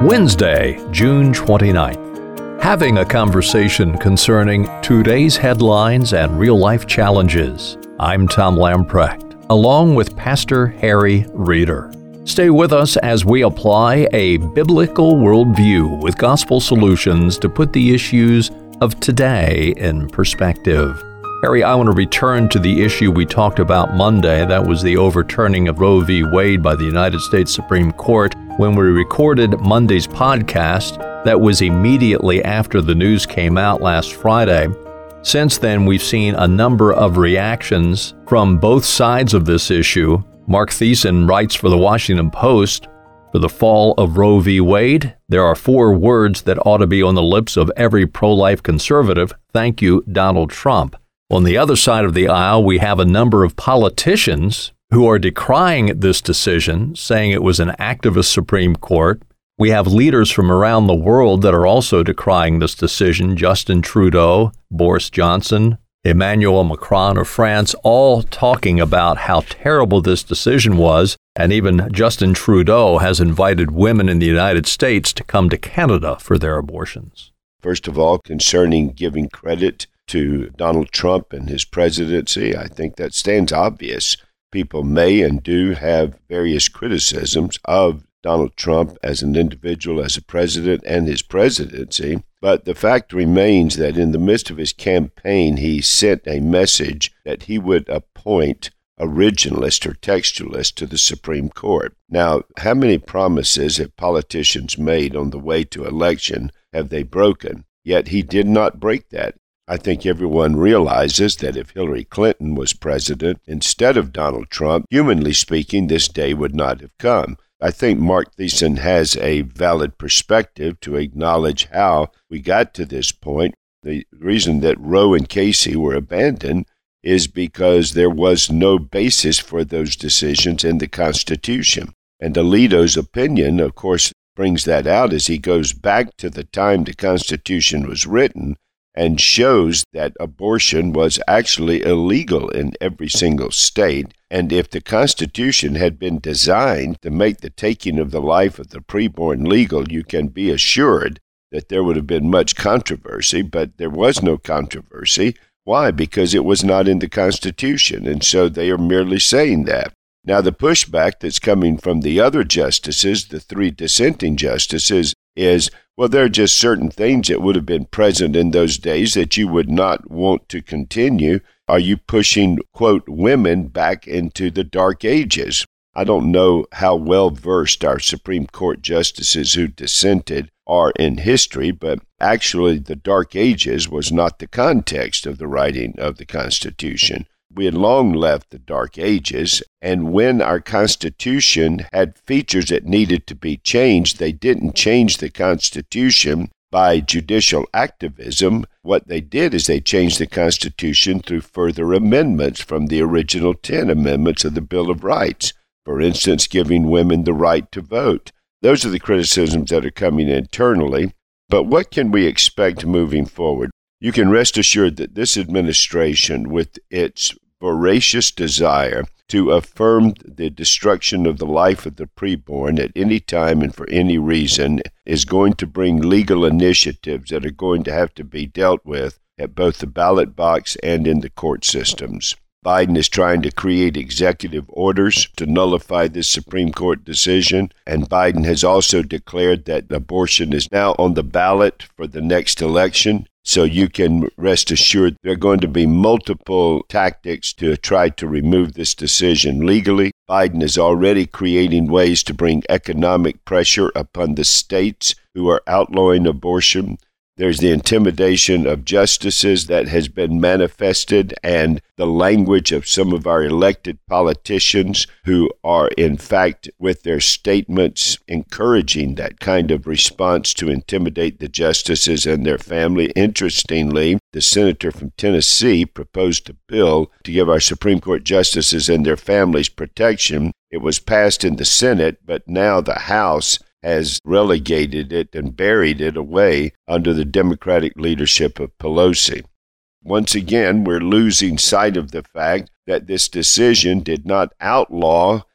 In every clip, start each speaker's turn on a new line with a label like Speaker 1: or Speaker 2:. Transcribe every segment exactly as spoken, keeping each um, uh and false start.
Speaker 1: Wednesday, June twenty-ninth. Having a conversation concerning today's headlines and real-life challenges. I'm Tom Lamprecht, along with Pastor Harry Reeder. Stay with us as we apply a biblical worldview with gospel solutions to put the issues of today in perspective. Harry, I want to return to the issue we talked about Monday. That was the overturning of Roe v. Wade by the United States Supreme Court. When we recorded Monday's podcast, that was immediately after the news came out last Friday. Since then, we've seen a number of reactions from both sides of this issue. Mark Thiessen writes for the Washington Post, "For the fall of Roe v. Wade, there are four words that ought to be on the lips of every pro-life conservative. Thank you, Donald Trump." On the other side of the aisle, we have a number of politicians who are decrying this decision, saying it was an activist Supreme Court. We have leaders from around the world that are also decrying this decision. Justin Trudeau, Boris Johnson, Emmanuel Macron of France, all talking about how terrible this decision was. And even Justin Trudeau has invited women in the United States to come to Canada for their abortions.
Speaker 2: First of all, concerning giving credit to Donald Trump and his presidency, I think that stands obvious. People may and do have various criticisms of Donald Trump as an individual, as a president, and his presidency. But the fact remains that in the midst of his campaign, he sent a message that he would appoint originalist or textualist to the Supreme Court. Now, how many promises have politicians made on the way to election have they broken? Yet he did not break that. I think everyone realizes that if Hillary Clinton was president instead of Donald Trump, humanly speaking, this day would not have come. I think Mark Thiessen has a valid perspective to acknowledge how we got to this point. The reason that Roe and Casey were abandoned is because there was no basis for those decisions in the Constitution. And Alito's opinion, of course, brings that out as he goes back to the time the Constitution was written and shows that abortion was actually illegal in every single state. And if the Constitution had been designed to make the taking of the life of the preborn legal, you can be assured that there would have been much controversy, but there was no controversy. Why? Because it was not in the Constitution, and so they are merely saying that. Now, the pushback that's coming from the other justices, the three dissenting justices, is, well, there are just certain things that would have been present in those days that you would not want to continue. Are you pushing, quote, women back into the Dark Ages? I don't know how well versed our Supreme Court justices who dissented are in history, but actually the Dark Ages was not the context of the writing of the Constitution. We had long left the Dark Ages, and when our Constitution had features that needed to be changed, they didn't change the Constitution by judicial activism. What they did is they changed the Constitution through further amendments from the original ten amendments of the Bill of Rights. For instance, giving women the right to vote. Those are the criticisms that are coming internally. But what can we expect moving forward? You can rest assured that this administration, with its voracious desire to affirm the destruction of the life of the preborn at any time and for any reason, is going to bring legal initiatives that are going to have to be dealt with at both the ballot box and in the court systems. Biden is trying to create executive orders to nullify this Supreme Court decision, and Biden has also declared that abortion is now on the ballot for the next election. So you can rest assured there are going to be multiple tactics to try to remove this decision legally. Biden is already creating ways to bring economic pressure upon the states who are outlawing abortion. There's the intimidation of justices that has been manifested, and the language of some of our elected politicians who are, in fact, with their statements, encouraging that kind of response to intimidate the justices and their family. Interestingly, the senator from Tennessee proposed a bill to give our Supreme Court justices and their families protection. It was passed in the Senate, but now the House has relegated it and buried it away under the Democratic leadership of Pelosi. Once again, we're losing sight of the fact that this decision did not outlaw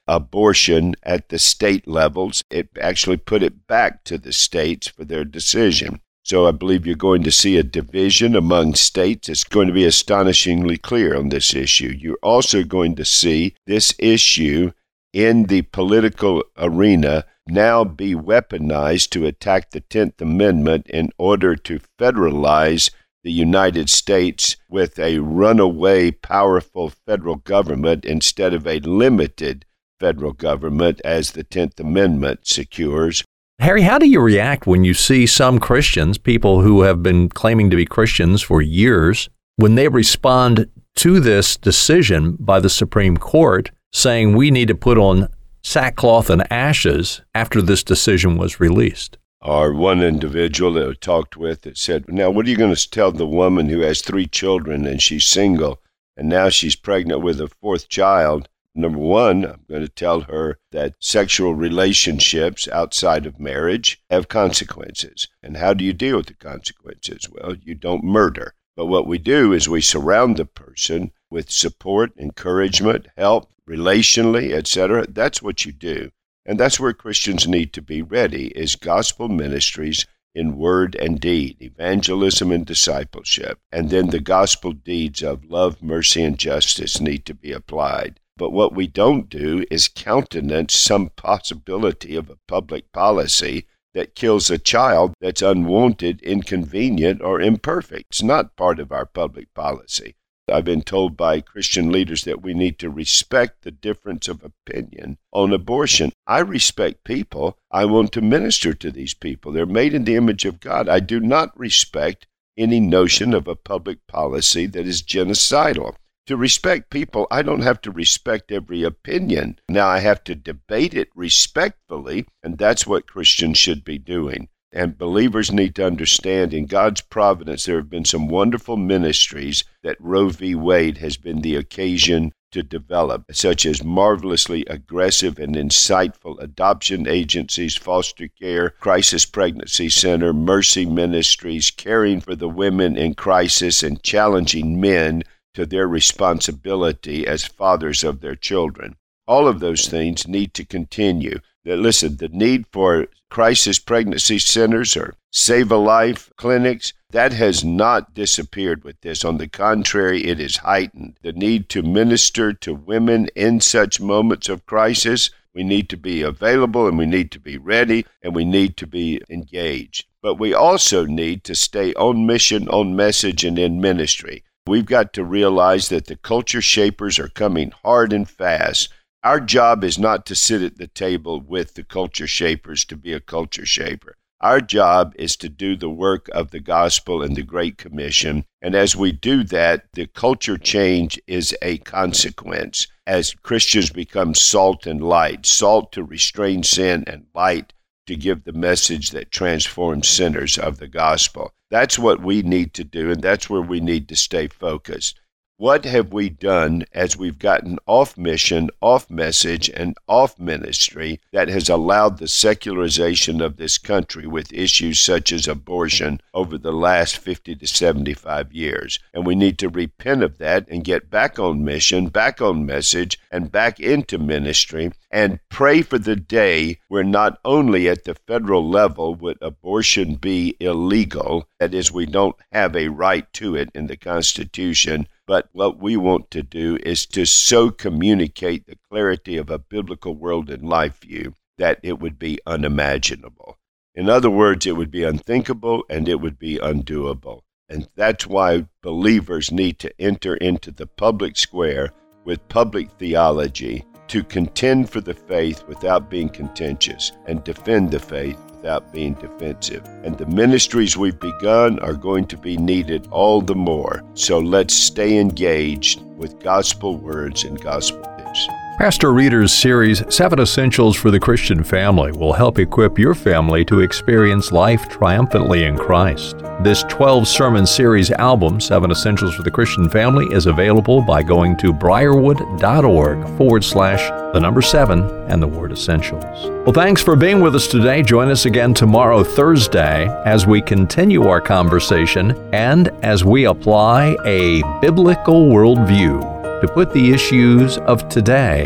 Speaker 2: abortion at the state levels. It actually put it back to the states for their decision. So I believe you're going to see a division among states. It's going to be astonishingly clear on this issue. You're also going to see this issue in the political arena now be weaponized to attack the tenth Amendment in order to federalize the United States with a runaway, powerful federal government instead of a limited federal government as the tenth Amendment secures.
Speaker 1: Harry, how do you react when you see some Christians, people who have been claiming to be Christians for years, when they respond to this decision by the Supreme Court saying we need to put on sackcloth and ashes after this decision was released?
Speaker 2: Or one individual that I talked with that said, now what are you going to tell the woman who has three children and she's single and now she's pregnant with a fourth child? Number one, I'm going to tell her that sexual relationships outside of marriage have consequences. And how do you deal with the consequences? Well, you don't murder. But what we do is we surround the person with support, encouragement, help, relationally, et cetera. That's what you do. And that's where Christians need to be ready, is gospel ministries in word and deed, evangelism and discipleship. And then the gospel deeds of love, mercy, and justice need to be applied. But what we don't do is countenance some possibility of a public policy that kills a child that's unwanted, inconvenient, or imperfect. It's not part of our public policy. I've been told by Christian leaders that we need to respect the difference of opinion on abortion. I respect people. I want to minister to these people. They're made in the image of God. I do not respect any notion of a public policy that is genocidal. To respect people, I don't have to respect every opinion. Now I have to debate it respectfully, and that's what Christians should be doing. And believers need to understand in God's providence, there have been some wonderful ministries that Roe v. Wade has been the occasion to develop, such as marvelously aggressive and insightful adoption agencies, foster care, crisis pregnancy center, mercy ministries, caring for the women in crisis, and challenging men to their responsibility as fathers of their children. All of those things need to continue. That, listen, the need for crisis pregnancy centers or Save a Life clinics, that has not disappeared with this. On the contrary, it is heightened. The need to minister to women in such moments of crisis, we need to be available and we need to be ready and we need to be engaged. But we also need to stay on mission, on message, and in ministry. We've got to realize that the culture shapers are coming hard and fast. Our job is not to sit at the table with the culture shapers to be a culture shaper. Our job is to do the work of the gospel and the Great Commission. And as we do that, the culture change is a consequence. As Christians become salt and light, salt to restrain sin and light to give the message that transforms sinners of the gospel. That's what we need to do, and that's where we need to stay focused. What have we done as we've gotten off mission, off message, and off ministry that has allowed the secularization of this country with issues such as abortion over the last fifty to seventy-five years? And we need to repent of that and get back on mission, back on message, and back into ministry, and pray for the day where not only at the federal level would abortion be illegal, that is, we don't have a right to it in the Constitution, but what we want to do is to so communicate the clarity of a biblical world and life view that it would be unimaginable. In other words, it would be unthinkable and it would be undoable. And that's why believers need to enter into the public square with public theology to contend for the faith without being contentious and defend the faith without being defensive. And the ministries we've begun are going to be needed all the more. So let's stay engaged with gospel words and gospel tips.
Speaker 1: Pastor Reeder's series, Seven Essentials for the Christian Family, will help equip your family to experience life triumphantly in Christ. This twelve-sermon series album, Seven Essentials for the Christian Family, is available by going to briarwood.org forward slash the number seven and the word essentials. Well, thanks for being with us today. Join us again tomorrow, Thursday, as we continue our conversation and as we apply a biblical worldview to put the issues of today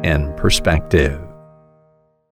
Speaker 1: in Perspective.